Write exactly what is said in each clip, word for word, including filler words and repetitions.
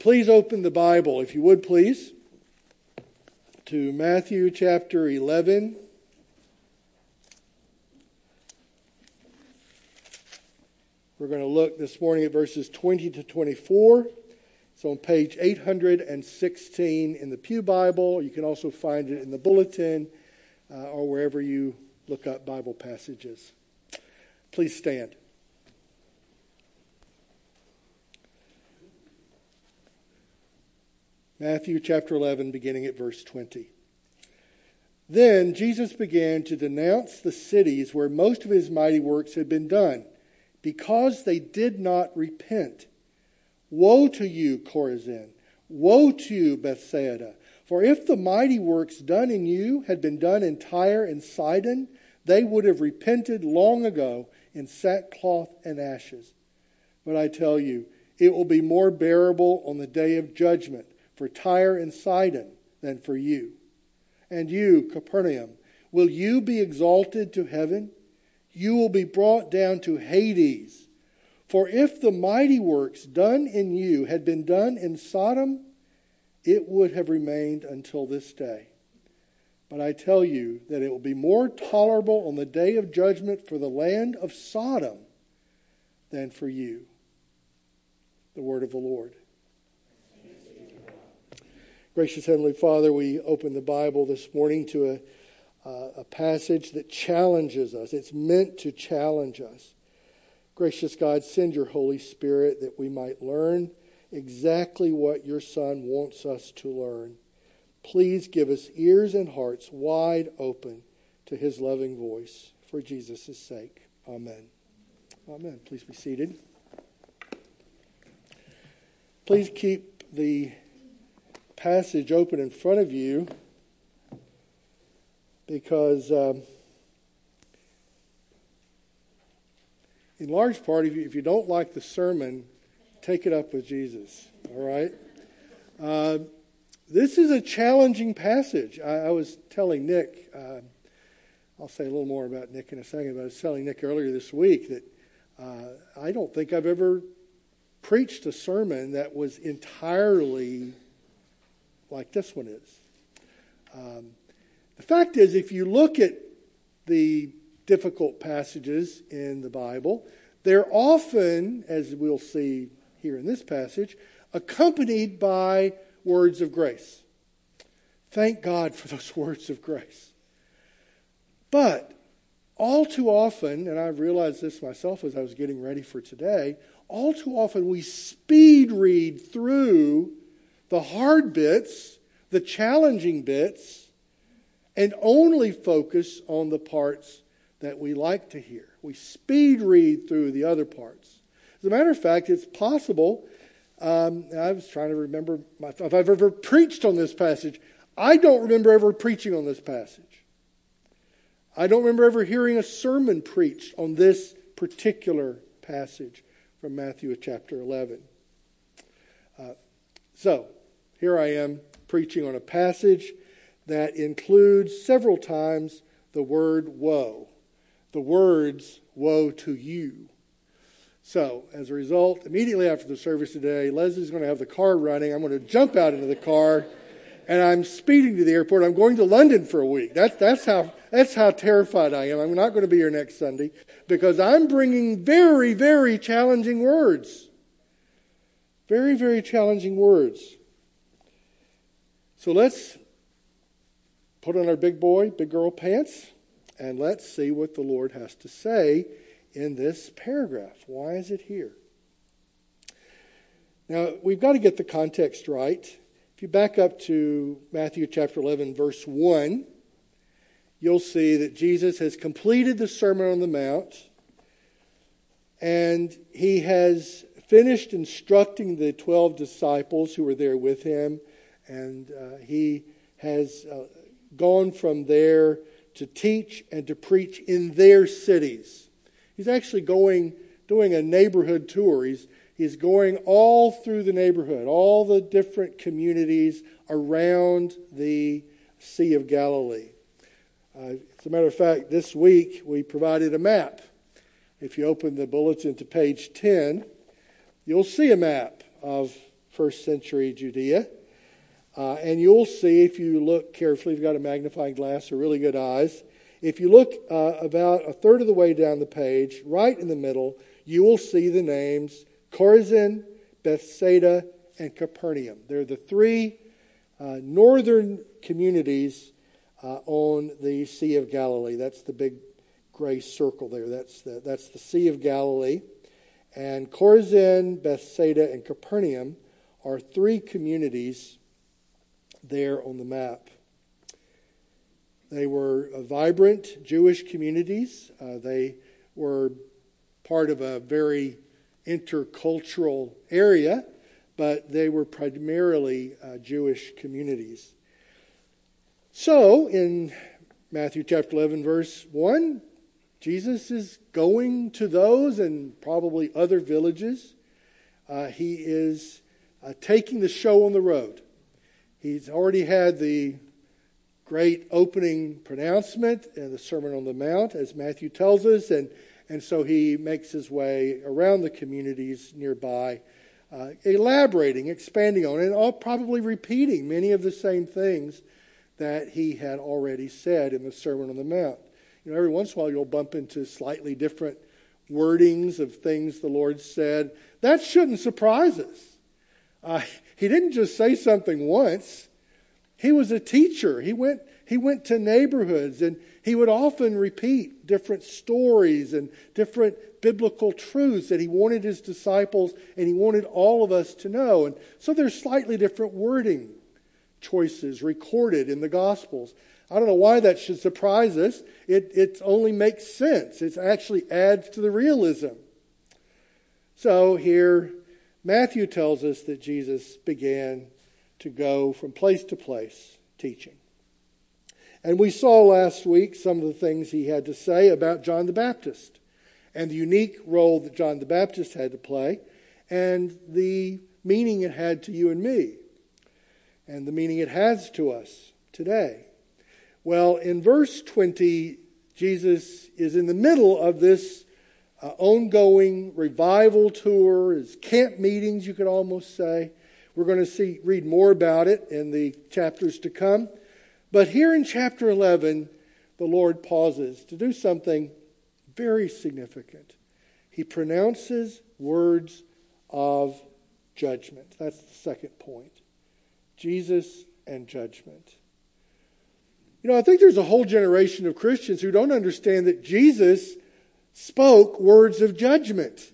Please open the Bible, if you would please, to Matthew chapter eleven. We're going to look this morning at verses twenty to twenty-four. It's on page eight hundred sixteen in the Pew Bible. You can also find it in the bulletin uh, or wherever you look up Bible passages. Please stand. Matthew chapter eleven, beginning at verse twenty. Then Jesus began to denounce the cities where most of his mighty works had been done, because they did not repent. Woe to you, Chorazin! Woe to you, Bethsaida! For if the mighty works done in you had been done in Tyre and Sidon, they would have repented long ago in sackcloth and ashes. But I tell you, it will be more bearable on the day of judgment for Tyre and Sidon than for you. And you, Capernaum, will you be exalted to heaven? You will be brought down to Hades. For if the mighty works done in you had been done in Sodom, it would have remained until this day. But I tell you that it will be more tolerable on the day of judgment for the land of Sodom than for you. The word of the Lord. Gracious Heavenly Father, we open the Bible this morning to a, uh, a passage that challenges us. It's meant to challenge us. Gracious God, send your Holy Spirit that we might learn exactly what your Son wants us to learn. Please give us ears and hearts wide open to his loving voice for Jesus' sake. Amen. Amen. Please be seated. Please keep the passage open in front of you, because um, in large part, if you, if you don't like the sermon, take it up with Jesus. All right? Uh, this is a challenging passage. I, I was telling Nick, uh, I'll say a little more about Nick in a second, but I was telling Nick earlier this week that uh, I don't think I've ever preached a sermon that was entirely like this one is. Um, the fact is, if you look at the difficult passages in the Bible, they're often, as we'll see here in this passage, accompanied by words of grace. Thank God for those words of grace. But all too often, and I've realized this myself as I was getting ready for today, all too often we speed read through the hard bits, the challenging bits, and only focus on the parts that we like to hear. We speed read through the other parts. As a matter of fact, it's possible, um, I was trying to remember my, if I've ever preached on this passage. I don't remember ever preaching on this passage. I don't remember ever hearing a sermon preached on this particular passage from Matthew chapter eleven. Uh, so, here I am preaching on a passage that includes several times the word woe. The words, woe to you. So, as a result, immediately after the service today, Leslie's going to have the car running. I'm going to jump out into the car, and I'm speeding to the airport. I'm going to London for a week. That's, that's, how, that's how terrified I am. I'm not going to be here next Sunday because I'm bringing very, very challenging words. Very, very challenging words. So let's put on our big boy, big girl pants, and let's see what the Lord has to say in this paragraph. Why is it here? Now, we've got to get the context right. If you back up to Matthew chapter eleven, verse one, you'll see that Jesus has completed the Sermon on the Mount, and he has finished instructing the twelve disciples who were there with him, and uh, he has uh, gone from there to teach and to preach in their cities. He's actually going, doing a neighborhood tour. He's, he's going all through the neighborhood, all the different communities around the Sea of Galilee. Uh, as a matter of fact, this week we provided a map. If you open the bulletin to page ten, you'll see a map of first century Judea. Uh, and you'll see, if you look carefully, if you've got a magnifying glass or really good eyes, if you look uh, about a third of the way down the page, right in the middle, you will see the names Chorazin, Bethsaida, and Capernaum. They're the three uh, northern communities uh, on the Sea of Galilee. That's the big gray circle there. That's the, that's the Sea of Galilee. And Chorazin, Bethsaida, and Capernaum are three communities there on the map. They were uh, vibrant Jewish communities. Uh, they were part of a very intercultural area, but they were primarily uh, Jewish communities. So, in Matthew chapter eleven, verse one, Jesus is going to those and probably other villages. Uh, he is uh, taking the show on the road. He's already had the great opening pronouncement and the Sermon on the Mount, as Matthew tells us, and, and so he makes his way around the communities nearby, uh, elaborating, expanding on, and all probably repeating many of the same things that he had already said in the Sermon on the Mount. You know, every once in a while you'll bump into slightly different wordings of things the Lord said. That shouldn't surprise us. Uh, he didn't just say something once. He was a teacher. He went, he went to neighborhoods, and he would often repeat different stories and different biblical truths that he wanted his disciples and he wanted all of us to know. And so there's slightly different wording choices recorded in the Gospels. I don't know why that should surprise us. It, it only makes sense. It actually adds to the realism. So here, Matthew tells us that Jesus began to go from place to place teaching. And we saw last week some of the things he had to say about John the Baptist and the unique role that John the Baptist had to play and the meaning it had to you and me and the meaning it has to us today. Well, in verse twenty, Jesus is in the middle of this uh, ongoing revival tour, his camp meetings, you could almost say. We're going to see read more about it in the chapters to come. But here in chapter eleven, the Lord pauses to do something very significant. He pronounces words of judgment. That's the second point. Jesus and judgment. You know, I think there's a whole generation of Christians who don't understand that Jesus spoke words of judgment.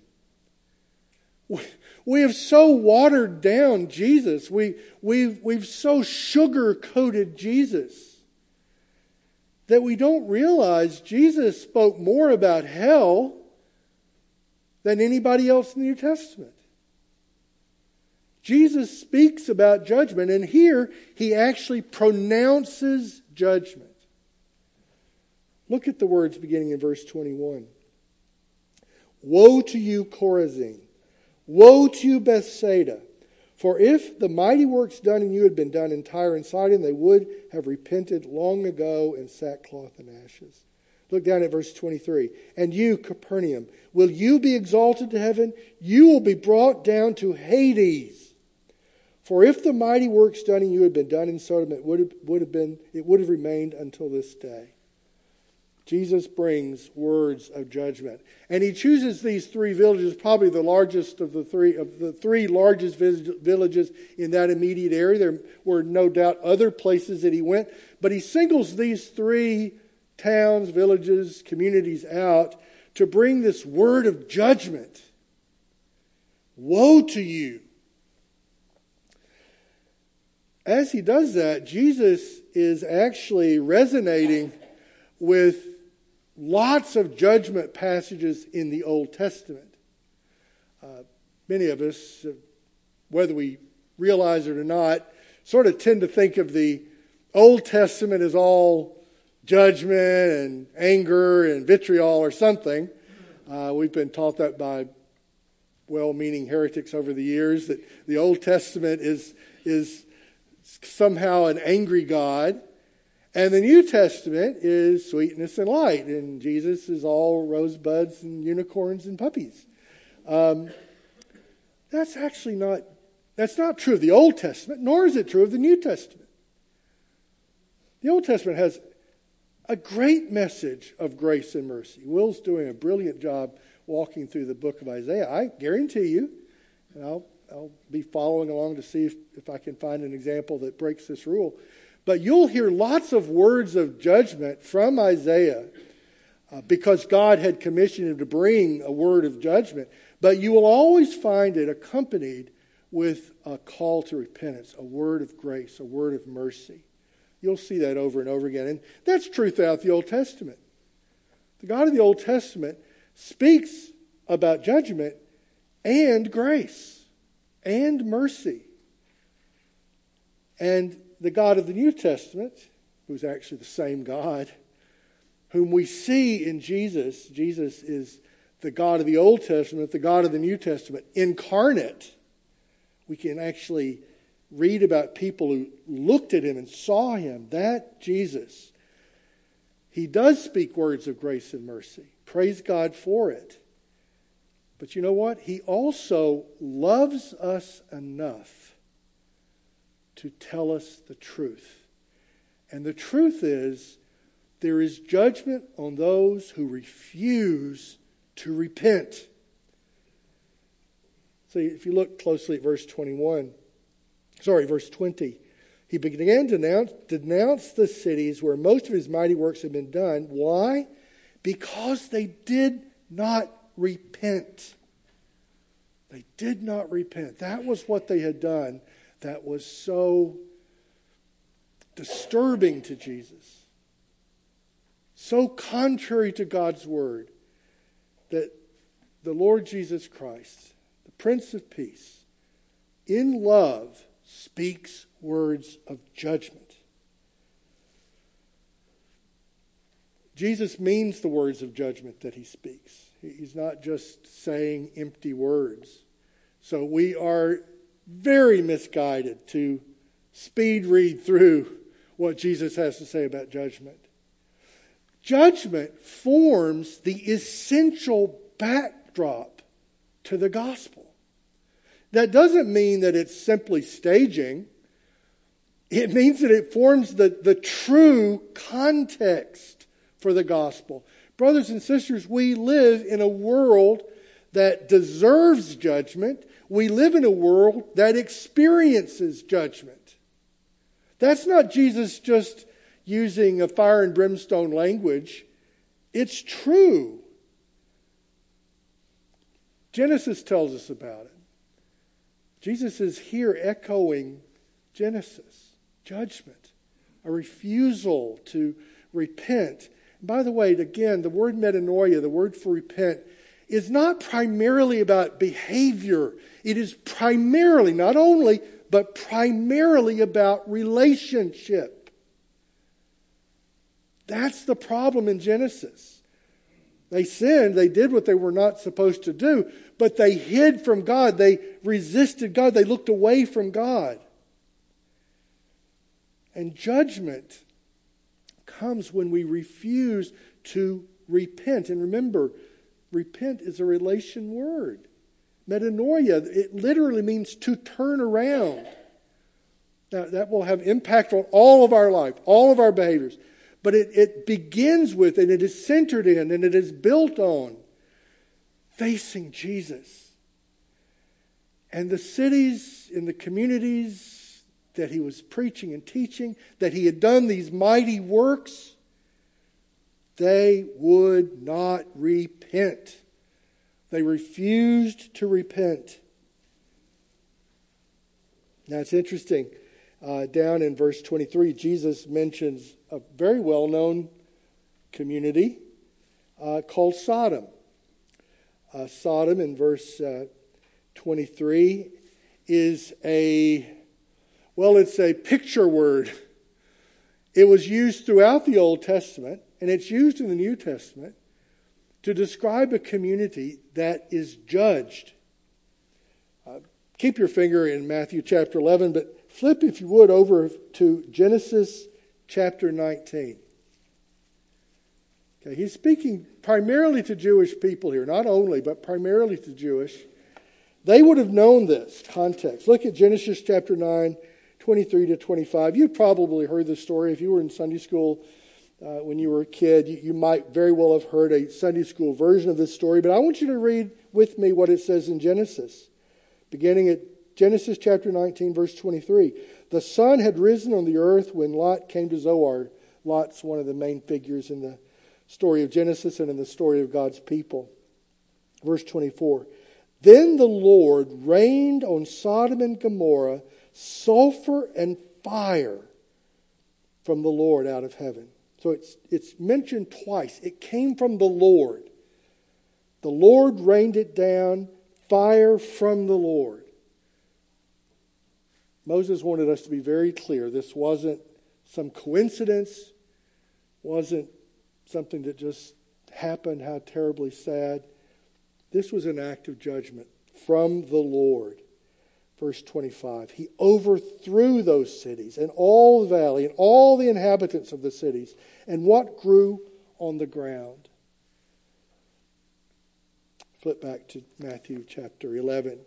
We have so watered down Jesus. We, we've, we've so sugar-coated Jesus that we don't realize Jesus spoke more about hell than anybody else in the New Testament. Jesus speaks about judgment, and here he actually pronounces judgment. Look at the words beginning in verse twenty-one. Woe to you, Chorazin! Woe to you, Bethsaida! For if the mighty works done in you had been done in Tyre and Sidon, they would have repented long ago in sackcloth and ashes. Look down at verse twenty-three. And you, Capernaum, will you be exalted to heaven? You will be brought down to Hades. For if the mighty works done in you had been done in Sodom, it would have, would have been, it would have remained until this day. Jesus brings words of judgment. And he chooses these three villages, probably the largest of the three of the three largest villages in that immediate area. There were no doubt other places that he went, but he singles these three towns, villages, communities out to bring this word of judgment. Woe to you! As he does that, Jesus is actually resonating with lots of judgment passages in the Old Testament. Uh, many of us, uh, whether we realize it or not, sort of tend to think of the Old Testament as all judgment and anger and vitriol or something. Uh, we've been taught that by well-meaning heretics over the years, that the Old Testament is, is somehow an angry God. And the New Testament is sweetness and light, and Jesus is all rosebuds and unicorns and puppies. Um, that's actually not That's not true of the Old Testament, nor is it true of the New Testament. The Old Testament has a great message of grace and mercy. Will's doing a brilliant job walking through the book of Isaiah. I guarantee you, and I'll, I'll be following along to see if, if I can find an example that breaks this rule. But you'll hear lots of words of judgment from Isaiah uh, because God had commissioned him to bring a word of judgment. But you will always find it accompanied with a call to repentance, a word of grace, a word of mercy. You'll see that over and over again. And that's true throughout the Old Testament. The God of the Old Testament speaks about judgment and grace and mercy. And the God of the New Testament, who's actually the same God, whom we see in Jesus, Jesus is the God of the Old Testament, the God of the New Testament, incarnate. We can actually read about people who looked at him and saw him. That Jesus, he does speak words of grace and mercy. Praise God for it. But you know what? He also loves us enough to tell us the truth. And the truth is, there is judgment on those who refuse to repent. So if you look closely at verse twenty-one, sorry, verse twenty, he began to denounce, denounce the cities where most of his mighty works had been done. Why? Because they did not repent. They did not repent. That was what they had done that was so disturbing to Jesus, so contrary to God's word, that the Lord Jesus Christ, the Prince of Peace, in love speaks words of judgment. Jesus means the words of judgment that he speaks. He's not just saying empty words. So we are very misguided to speed read through what Jesus has to say about judgment. Judgment forms the essential backdrop to the gospel. That doesn't mean that it's simply staging. It means that it forms the, the true context for the gospel. Brothers and sisters, we live in a world that deserves judgment. We live in a world that experiences judgment. That's not Jesus just using a fire and brimstone language. It's true. Genesis tells us about it. Jesus is here echoing Genesis. Judgment. A refusal to repent. By the way, again, the word metanoia, the word for repent, is not primarily about behavior. It is primarily, not only, but primarily about relationship. That's the problem in Genesis. They sinned, they did what they were not supposed to do, but they hid from God, they resisted God, they looked away from God. And judgment comes when we refuse to repent. And remember, repent is a relation word. Metanoia, it literally means to turn around. Now, that will have impact on all of our life, all of our behaviors. But it, it begins with, and it is centered in, and it is built on facing Jesus. And the cities and the communities that he was preaching and teaching, that he had done these mighty works, they would not repent. They refused to repent. Now it's interesting. Uh, down in verse twenty-three, Jesus mentions a very well-known community uh, called Sodom. Uh, Sodom in verse uh, twenty-three is a, well, it's a picture word. It was used throughout the Old Testament, and it's used in the New Testament to describe a community that is judged. Uh, keep your finger in Matthew chapter eleven, but flip, if you would, over to Genesis chapter nineteen. Okay, he's speaking primarily to Jewish people here, not only, but primarily to Jewish. They would have known this context. Look at Genesis chapter nine, twenty-three to twenty-five. You've probably heard this story. If you were in Sunday school uh, when you were a kid, you, you might very well have heard a Sunday school version of this story. But I want you to read with me what it says in Genesis. Beginning at Genesis chapter nineteen, verse twenty-three. The sun had risen on the earth when Lot came to Zoar. Lot's one of the main figures in the story of Genesis and in the story of God's people. Verse twenty-four. Then the Lord rained on Sodom and Gomorrah sulfur and fire from the Lord out of heaven. So it's, it's mentioned twice. It came from the Lord. The Lord rained it down, fire from the Lord. Moses wanted us to be very clear. This wasn't some coincidence, wasn't something that just happened, how terribly sad. This was an act of judgment from the Lord. Verse twenty-five, he overthrew those cities and all the valley and all the inhabitants of the cities and what grew on the ground. Flip back to Matthew chapter eleven.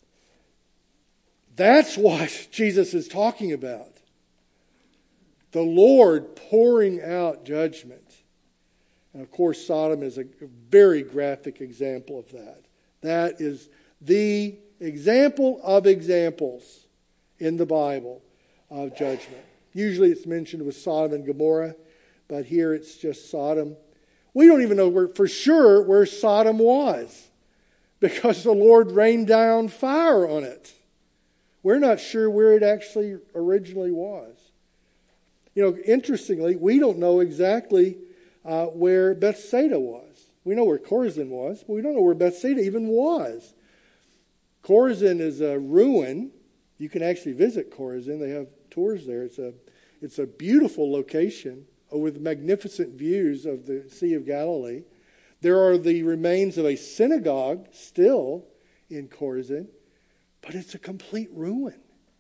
That's what Jesus is talking about. The Lord pouring out judgment. And of course, Sodom is a very graphic example of that. That is the example of examples in the Bible of judgment. Usually it's mentioned with Sodom and Gomorrah, but here it's just Sodom. We don't even know where, for sure where Sodom was, because the Lord rained down fire on it. We're not sure where it actually originally was. You know, interestingly, we don't know exactly uh, where Bethsaida was. We know where Chorazin was, but we don't know where Bethsaida even was. Chorazin is a ruin. You can actually visit Chorazin. They have tours there. It's a, it's a beautiful location with magnificent views of the Sea of Galilee. There are the remains of a synagogue still in Chorazin, but it's a complete ruin.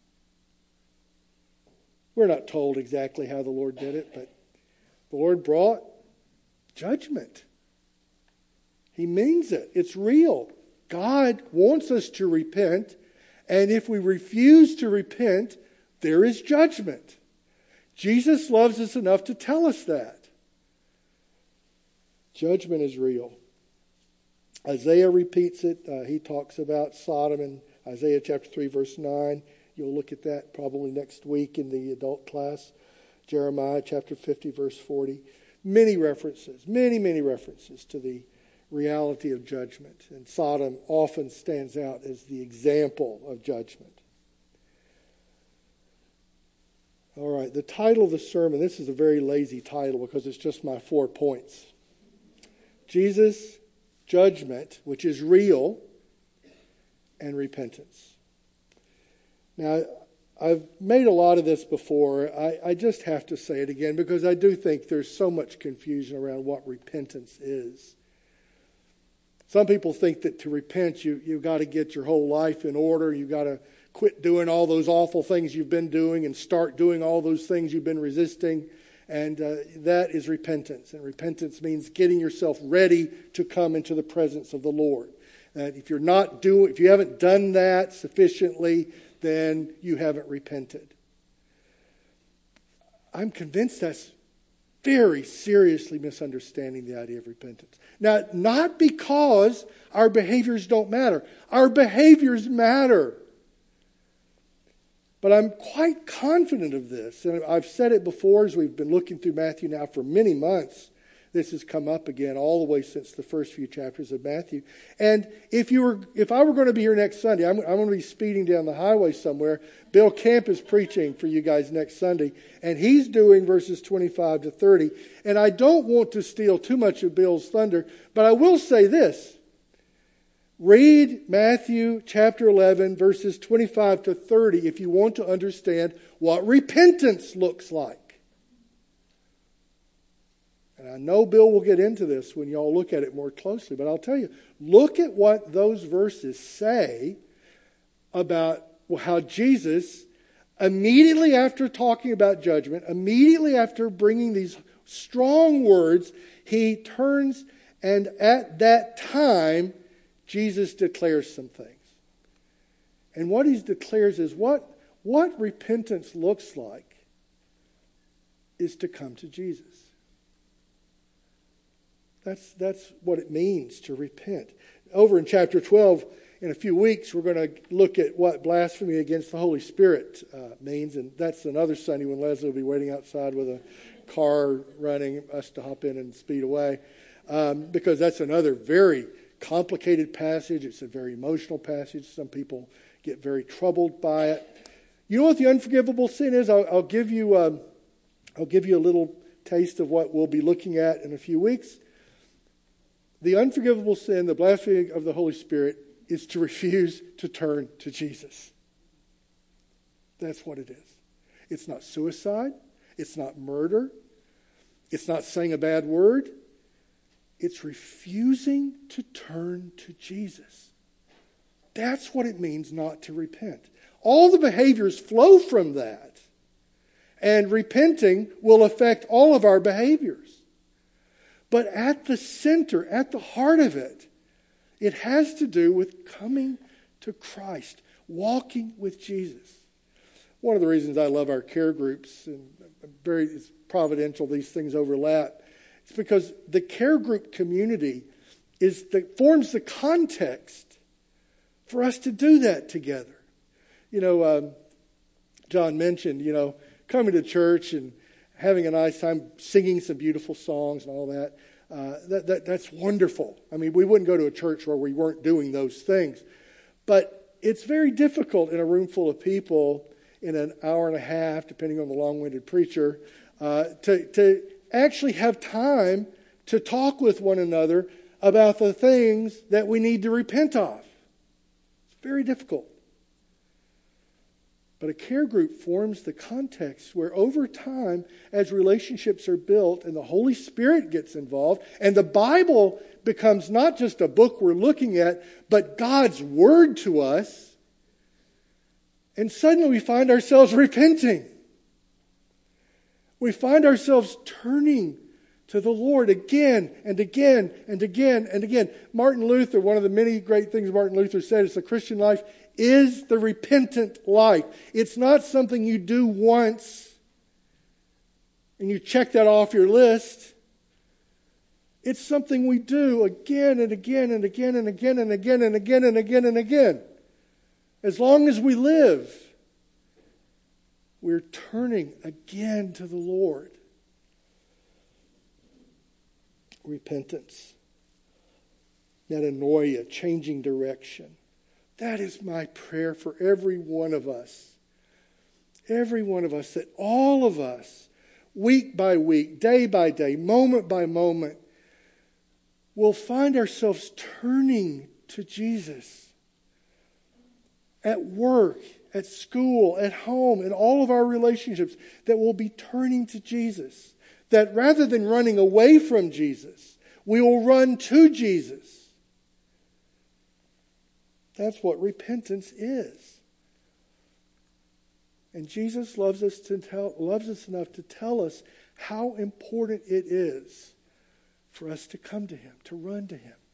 We're not told exactly how the Lord did it, but the Lord brought judgment. He means it. It's real. God wants us to repent, and if we refuse to repent, there is judgment. Jesus loves us enough to tell us that. Judgment is real. Isaiah repeats it. Uh, he talks about Sodom in Isaiah chapter three, verse nine. You'll look at that probably next week in the adult class. Jeremiah chapter fifty, verse forty. Many references, many, many references to the reality of judgment. And Sodom often stands out as the example of judgment. All right, the title of the sermon, this is a very lazy title because it's just my four points. Jesus, judgment, which is real, and repentance. Now, I've made a lot of this before. I, I just have to say it again because I do think there's so much confusion around what repentance is. Some people think that to repent, you, you've got to get your whole life in order. You've got to quit doing all those awful things you've been doing and start doing all those things you've been resisting. And uh, that is repentance. And repentance means getting yourself ready to come into the presence of the Lord. That if you're not doing, if you haven't done that sufficiently, then you haven't repented. I'm convinced that's very seriously misunderstanding the idea of repentance. Now, not because our behaviors don't matter. Our behaviors matter. But I'm quite confident of this. And I've said it before as we've been looking through Matthew now for many months. This has come up again all the way since the first few chapters of Matthew. And if you were, if I were going to be here next Sunday, I'm, I'm going to be speeding down the highway somewhere. Bill Camp is preaching for you guys next Sunday, and he's doing verses twenty-five to thirty. And I don't want to steal too much of Bill's thunder, but I will say this. Read Matthew chapter eleven, verses twenty-five to thirty if you want to understand what repentance looks like. And I know Bill will get into this when y'all look at it more closely, but I'll tell you, look at what those verses say about how Jesus, immediately after talking about judgment, immediately after bringing these strong words, he turns and at that time, Jesus declares some things. And what he declares is what, what repentance looks like is to come to Jesus. That's, that's what it means to repent. Over in chapter twelve, in a few weeks, we're going to look at what blasphemy against the Holy Spirit uh, means. And that's another Sunday when Leslie will be waiting outside with a car running, us to hop in and speed away. Um, because that's another very complicated passage. It's a very emotional passage. Some people get very troubled by it. You know what the unforgivable sin is? I'll, I'll give you um, I'll give you a little taste of what we'll be looking at in a few weeks. The unforgivable sin, the blasphemy of the Holy Spirit, is to refuse to turn to Jesus. That's what it is. It's not suicide. It's not murder. It's not saying a bad word. It's refusing to turn to Jesus. That's what it means not to repent. All the behaviors flow from that. And repenting will affect all of our behaviors. But at the center, at the heart of it, it has to do with coming to Christ, walking with Jesus. One of the reasons I love our care groups, and very it's providential these things overlap, it's because the care group community is the, forms the context for us to do that together. You know, um, John mentioned, you know, coming to church and having a nice time singing some beautiful songs and all that. Uh, that, that that's wonderful. I mean, we wouldn't go to a church where we weren't doing those things. But it's very difficult in a room full of people in an hour and a half, depending on the long-winded preacher, uh, to, to actually have time to talk with one another about the things that we need to repent of. It's very difficult. But a care group forms the context where over time, as relationships are built and the Holy Spirit gets involved, and the Bible becomes not just a book we're looking at, but God's Word to us, and suddenly we find ourselves repenting. We find ourselves turning to the Lord again and again and again and again. Martin Luther, one of the many great things Martin Luther said is the Christian life is the repentant life. It's not something you do once and you check that off your list. It's something we do again and again and again and again and again and again and again and again. As long as we live, we're turning again to the Lord. Repentance. Metanoia, changing direction. That is my prayer for every one of us. Every one of us, that all of us, week by week, day by day, moment by moment, will find ourselves turning to Jesus. At work, at school, at home, in all of our relationships, that we'll be turning to Jesus. That rather than running away from Jesus, we will run to Jesus. That's what repentance is. And Jesus loves us to tell, loves us enough to tell us how important it is for us to come to Him, to run to Him.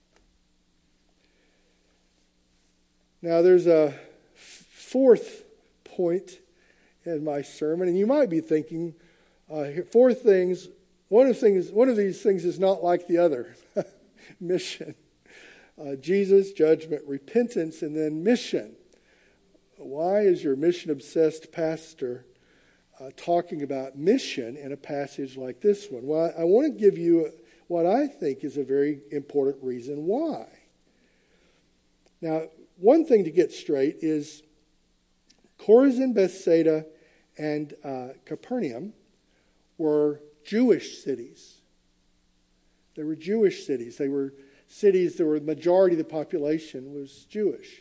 Now there's a fourth point in my sermon, and you might be thinking, uh, four things. One of the things, one of these things is not like the other. Mission. Uh, Jesus, judgment, repentance, and then mission. Why is your mission-obsessed pastor uh, talking about mission in a passage like this one? Well, I, I want to give you what I think is a very important reason why. Now, one thing to get straight is Chorazin, Bethsaida, and uh, Capernaum were Jewish cities. They were Jewish cities. They were cities that were the majority of the population was Jewish.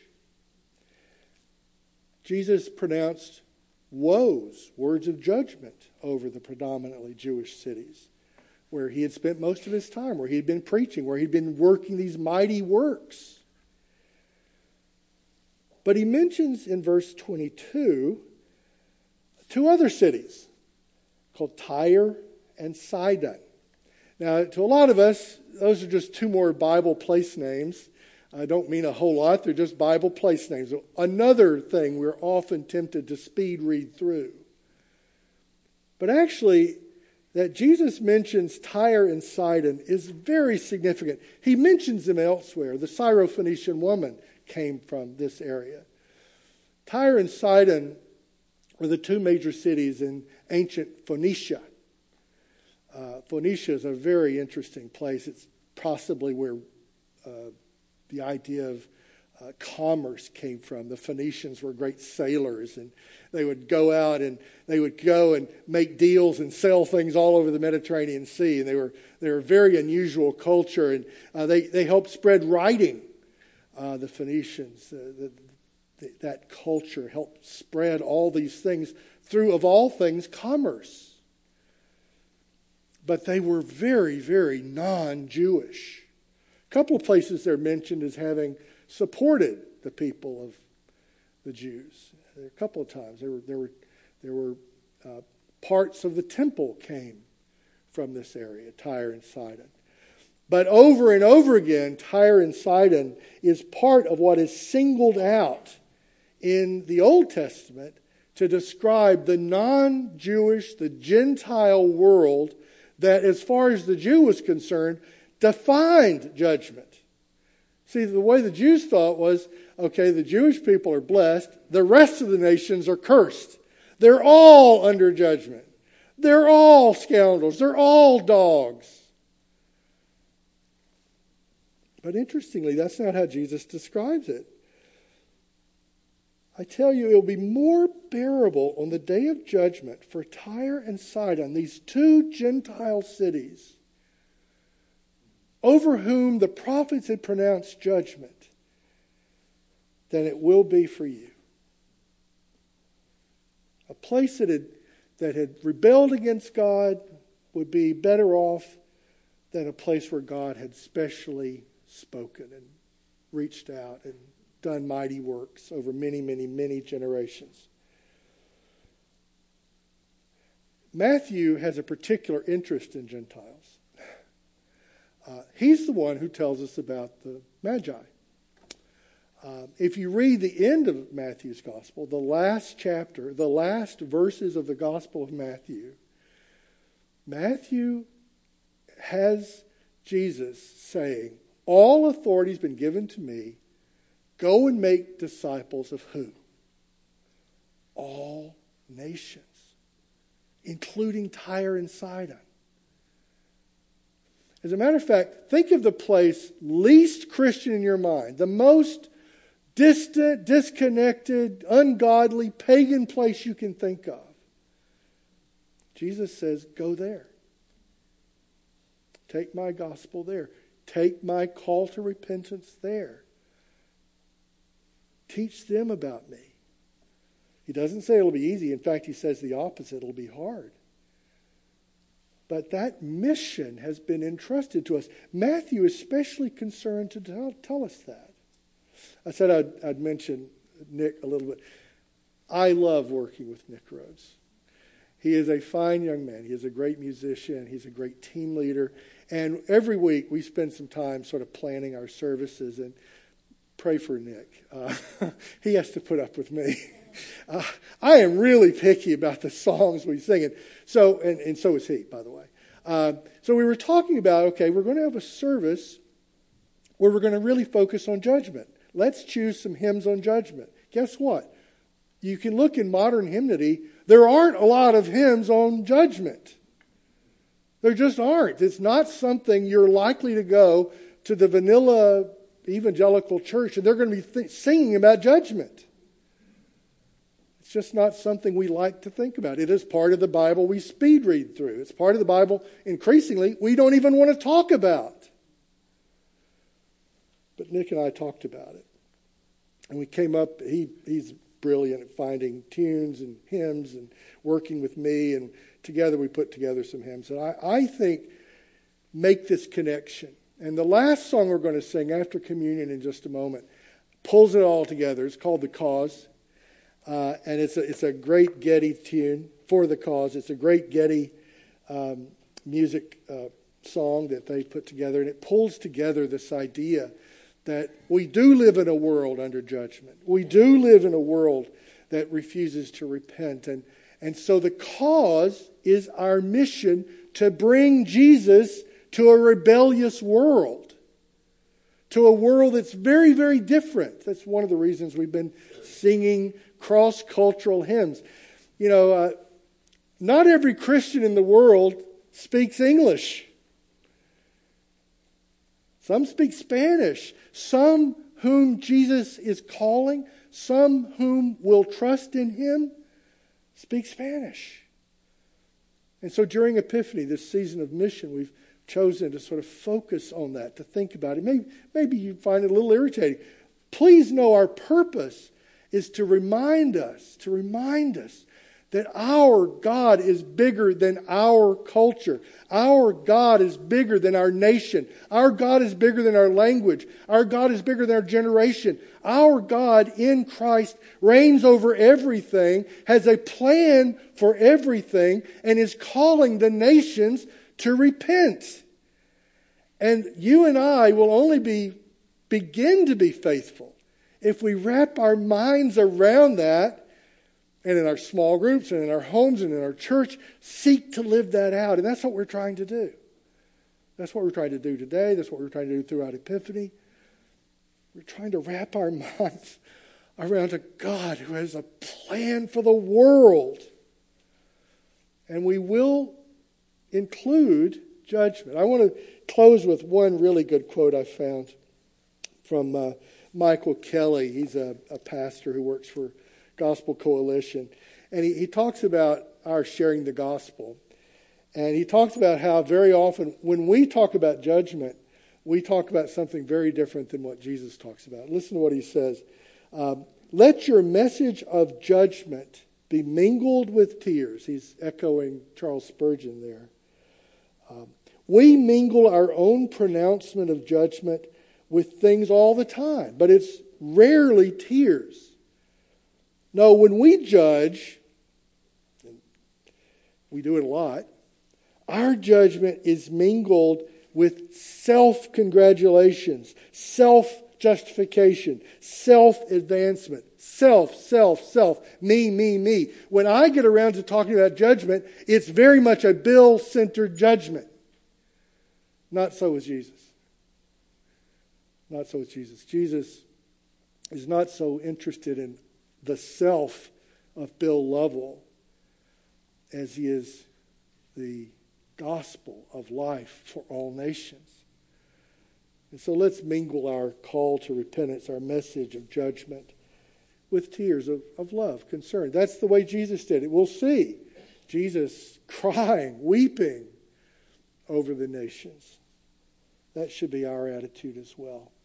Jesus pronounced woes, words of judgment, over the predominantly Jewish cities where he had spent most of his time, where he had been preaching, where he'd been working these mighty works. But he mentions in verse twenty-two two other cities called Tyre and Sidon. Now, to a lot of us, those are just two more Bible place names. I don't mean a whole lot. They're just Bible place names. Another thing we're often tempted to speed read through. But actually, that Jesus mentions Tyre and Sidon is very significant. He mentions them elsewhere. The Syrophoenician woman came from this area. Tyre and Sidon were the two major cities in ancient Phoenicia. Uh, Phoenicia is a very interesting place. It's possibly where uh, the idea of uh, commerce came from. The Phoenicians were great sailors, and they would go out and they would go and make deals and sell things all over the Mediterranean Sea. And they were they were a very unusual culture, and uh, they they helped spread writing. Uh, the Phoenicians, uh, the, the, that culture helped spread all these things through, of all things, commerce. But they were very, very non-Jewish. A couple of places they're mentioned as having supported the people of the Jews. A couple of times there were there were there were uh, parts of the temple came from this area, Tyre and Sidon. But over and over again, Tyre and Sidon is part of what is singled out in the Old Testament to describe the non-Jewish, the Gentile world that, as far as the Jew was concerned, defined judgment. See, the way the Jews thought was, okay, the Jewish people are blessed, the rest of the nations are cursed. They're all under judgment. They're all scoundrels. They're all dogs. But interestingly, that's not how Jesus describes it. I tell you, it will be more bearable on the day of judgment for Tyre and Sidon, these two Gentile cities, over whom the prophets had pronounced judgment, than it will be for you. A place that had, that had rebelled against God would be better off than a place where God had specially spoken and reached out and done mighty works over many, many, many generations. Matthew has a particular interest in Gentiles. Uh, he's the one who tells us about the Magi. Uh, if you read the end of Matthew's Gospel, the last chapter, the last verses of the Gospel of Matthew, Matthew has Jesus saying, all authority has been given to me. Go and make disciples of who? All nations, including Tyre and Sidon. As a matter of fact, think of the place least Christian in your mind, the most distant, disconnected, ungodly, pagan place you can think of. Jesus says, go there. Take my gospel there. Take my call to repentance there. Teach them about me. He doesn't say it'll be easy. In fact, he says the opposite. It'll be hard. But that mission has been entrusted to us. Matthew is especially concerned to tell, tell us that. I said I'd, I'd mention Nick a little bit. I love working with Nick Rhodes. He is a fine young man. He is a great musician. He's a great team leader. And every week we spend some time sort of planning our services, and pray for Nick. Uh, he has to put up with me. Uh, I am really picky about the songs we sing. And so, and, and so is he, by the way. Uh, so we were talking about, okay, we're going to have a service where we're going to really focus on judgment. Let's choose some hymns on judgment. Guess what? You can look in modern hymnody. There aren't a lot of hymns on judgment. There just aren't. It's not something you're likely to go to the vanilla evangelical church and they're going to be th- singing about judgment. It's just not something we like to think about. It is part of the Bible we speed read through. It's part of the Bible, increasingly, we don't even want to talk about. But Nick and I talked about it. And we came up, he he's brilliant at finding tunes and hymns and working with me. And together we put together some hymns. And I, I think make this connection. And the last song we're going to sing after communion in just a moment pulls it all together. It's called The Cause. Uh, and it's a, it's a great Getty tune, For the Cause. It's a great Getty um, music uh, song that they put together. And it pulls together this idea that we do live in a world under judgment. We do live in a world that refuses to repent. And, and so the cause is our mission to bring Jesus to a rebellious world, to a world that's very, very different. That's one of the reasons we've been singing cross-cultural hymns. You know, uh, not every Christian in the world speaks English. Some speak Spanish. Some whom Jesus is calling, some whom will trust in Him, speak Spanish. And so during Epiphany, this season of mission, we've chosen to sort of focus on that, to think about it. Maybe, maybe you find it a little irritating. Please know our purpose is to remind us, to remind us that our God is bigger than our culture. Our God is bigger than our nation. Our God is bigger than our language. Our God is bigger than our generation. Our God in Christ reigns over everything, has a plan for everything, and is calling the nations to repent. And you and I will only be begin to be faithful if we wrap our minds around that, and in our small groups and in our homes and in our church, seek to live that out. And that's what we're trying to do. That's what we're trying to do today. That's what we're trying to do throughout Epiphany. We're trying to wrap our minds around a God who has a plan for the world. And we will include judgment. I want to close with one really good quote I found from uh, Michael Kelly. He's a, a pastor who works for Gospel Coalition. And he, he talks about our sharing the gospel. And he talks about how very often when we talk about judgment, we talk about something very different than what Jesus talks about. Listen to what he says. Um, Let your message of judgment be mingled with tears. He's echoing Charles Spurgeon there. Um, we mingle our own pronouncement of judgment with things all the time, but it's rarely tears. No, when we judge, and we do it a lot, our judgment is mingled with self-congratulations, self-justification, self-advancement, self, self, self, me, me, me. When I get around to talking about judgment, it's very much a Bill-centered judgment. Not so with Jesus. Not so with Jesus. Jesus is not so interested in the self of Bill Lovell as he is the gospel of life for all nations. And so let's mingle our call to repentance, our message of judgment, with tears of, of love, concern. That's the way Jesus did it. We'll see Jesus crying, weeping over the nations. That should be our attitude as well.